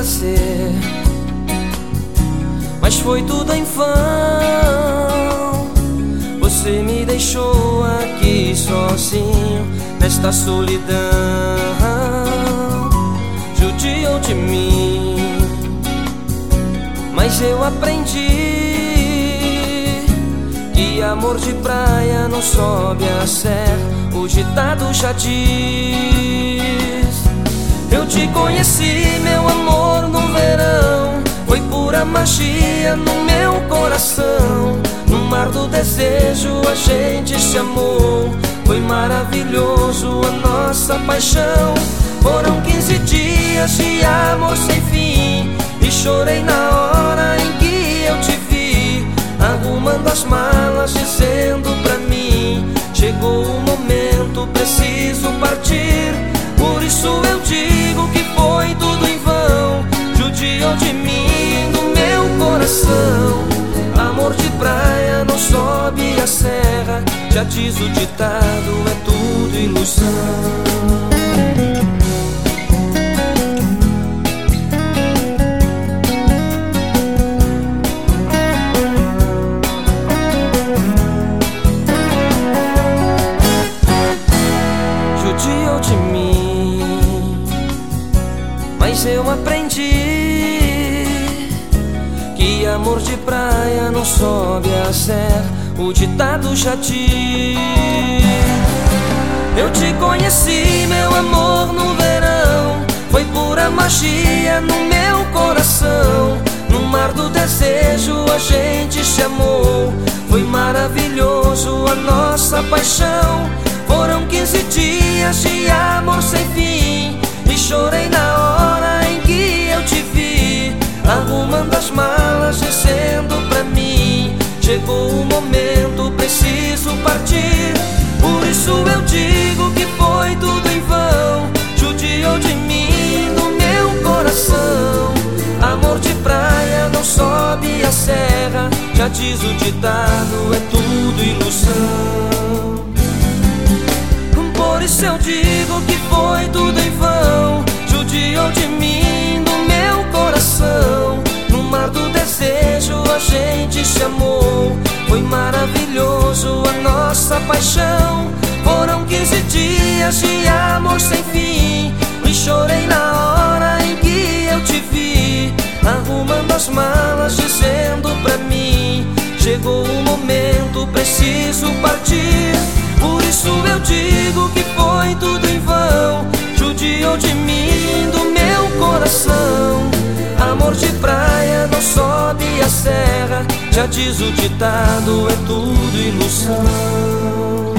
fazer, mas foi tudo em vão. Você me deixou aqui sozinho nesta solidão. Judiou de mim, mas eu aprendi que amor de praia não sobe a serra. O ditado já diz. Eu te conheci, meu amor, no verão. Foi pura magia no meu coração. No mar do desejo a gente se amou. Foi maravilhoso a nossa paixão. Foram 15 dias de amor sem fim, e chorei na hora em que eu te vi, arrumando as malas, dizendo pra mim: chegou o momento, preciso partir. Por isso eu digo que foi tudo em vão. Judiou de mim, do meu coração. Amor de praia não sobe a serra. Já diz o ditado, é tudo ilusão. Judiou de mim, mas eu aprendi que amor de praia não sobe a serra. O ditado já diz. Eu te conheci, meu amor, no verão. Foi pura magia no meu coração. No mar do desejo a gente se amou. Foi maravilhoso a nossa paixão. Foram 15 dias de amor sem fim, e chorei na hora em que eu te vi, arrumando as malas, dizendo pra mim: chegou o momento, preciso partir. Por isso eu digo que foi tudo em vão. Judiou de mim, do meu coração. Amor de praia não sobe a serra. Já diz o ditado, é tudo ilusão. Por isso eu digo que foi tudo em vão. Judiou de mim, do meu coração. No mar do desejo a gente se amou. Foi maravilhoso a nossa paixão. Foram 15 dias de amor sem fim, e chorei na hora em que eu te vi, arrumando as malas, dizendo pra mim: chegou o momento, preciso partir. Por isso eu digo que foi tudo em vão. Judiou de mim, do meu coração. Amor de praia não sobe a serra. Já diz o ditado, é tudo ilusão.